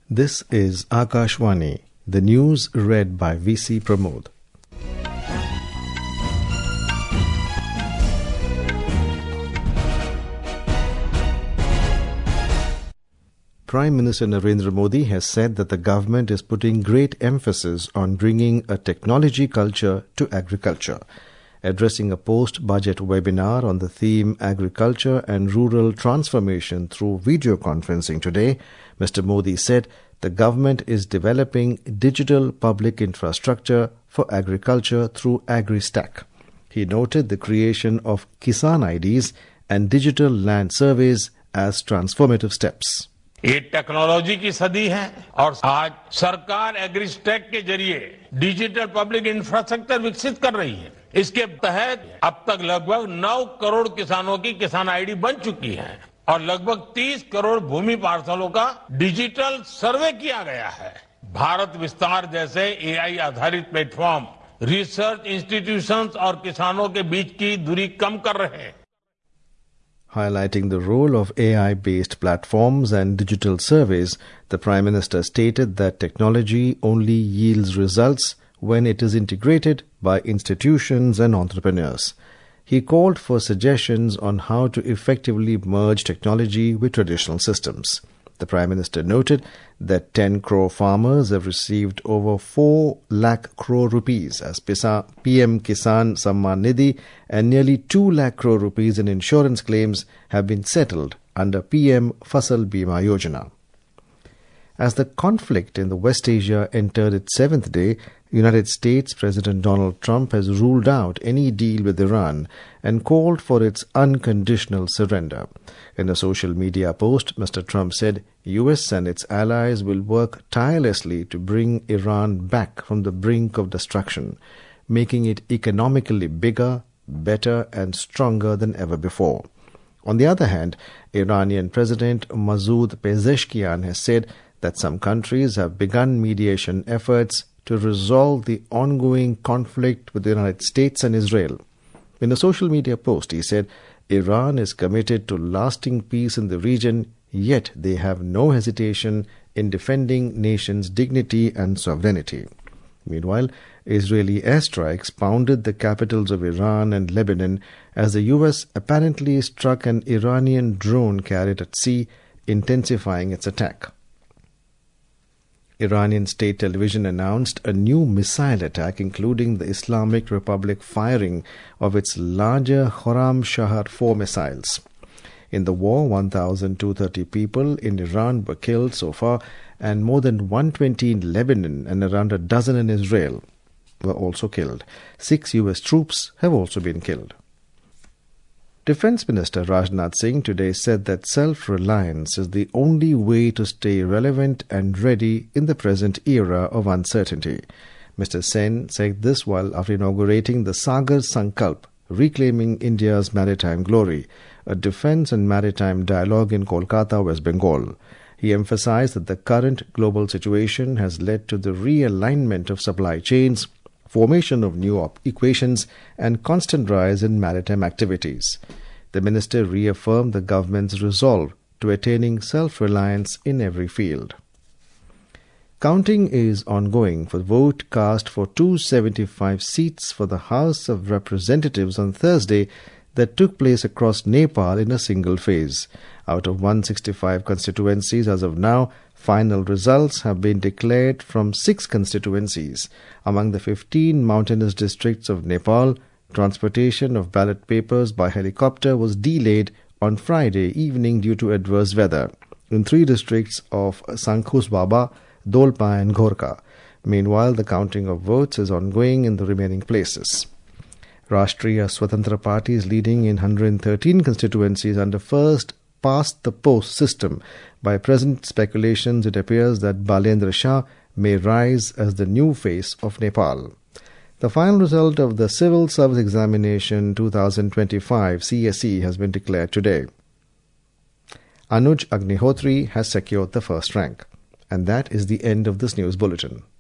This is Akashvani, the news read by V.C. Pramod. Prime Minister Narendra Modi has said that the government is putting great emphasis on bringing a technology culture to agriculture. Addressing a post-budget webinar on the theme Agriculture and Rural Transformation through video conferencing today, Mr. Modi said the government is developing digital public infrastructure for agriculture through AgriStack. He noted the creation of Kisan IDs and digital land surveys as transformative steps. ये technology की सदी है और आज सरकार AgriStack के जरिए digital public infrastructure विकसित कर रही है। इसके तहत अब तक लगभग 9 करोड़ किसानों की किसान आईडी बन चुकी है और लगभग 30 करोड़ भूमि पार्सलों का डिजिटल सर्वे किया गया है। भारत विस्तार जैसे एआई आधारित प्लेटफॉर्म रिसर्च इंस्टीट्यूशंस और किसानों के बीच की दूरी कम कर रहे हैं। Highlighting the role of AI-based platforms and digital surveys, the Prime Minister stated that technology only yields results when it is integrated by institutions and entrepreneurs. He called for suggestions on how to effectively merge technology with traditional systems. The Prime Minister noted that 10 crore farmers have received over 4 lakh crore rupees as PM Kisan Samman Nidhi and nearly 2 lakh crore rupees in insurance claims have been settled under PM Fasal Bima Yojana. As the conflict in the West Asia entered its 7th day, United States President Donald Trump has ruled out any deal with Iran and called for its unconditional surrender. In a social media post, Mr. Trump said US and its allies will work tirelessly to bring Iran back from the brink of destruction, making it economically bigger, better and stronger than ever before. On the other hand, Iranian President Masoud Pezeshkian has said that some countries have begun mediation efforts to resolve the ongoing conflict with the United States and Israel. In a social media post, he said, Iran is committed to lasting peace in the region, yet they have no hesitation in defending nations' dignity and sovereignty. Meanwhile, Israeli airstrikes pounded the capitals of Iran and Lebanon as the US apparently struck an Iranian drone carried at sea, intensifying its attack. Iranian state television announced a new missile attack, including the Islamic Republic firing of its larger Khorram-Shahar 4 missiles. In the war, 1,230 people in Iran were killed so far, and more than 120 in Lebanon and around a dozen in Israel were also killed. 6 US troops have also been killed. Defense Minister Rajnath Singh today said that self-reliance is the only way to stay relevant and ready in the present era of uncertainty. Mr. Sen said this while after inaugurating the Sagar Sankalp, Reclaiming India's Maritime Glory, a defense and maritime dialogue in Kolkata, West Bengal. He emphasized that the current global situation has led to the realignment of supply chains, formation of new equations and constant rise in maritime activities. The minister reaffirmed the government's resolve to attaining self-reliance in every field. Counting is ongoing for vote cast for 275 seats for the House of Representatives on Thursday that took place across Nepal in a single phase. Out of 165 constituencies as of now, final results have been declared from 6 constituencies. Among the 15 mountainous districts of Nepal, transportation of ballot papers by helicopter was delayed on Friday evening due to adverse weather in 3 districts of Sankhus Baba, Dolpa and Ghorka. Meanwhile, the counting of votes is ongoing in the remaining places. Rashtriya Swatantra Party is leading in 113 constituencies under first past-the-post system. By present speculations, it appears that Balendra Shah may rise as the new face of Nepal. The final result of the Civil Service Examination 2025 CSE has been declared today. Anuj Agnihotri has secured the first rank. And that is the end of this news bulletin.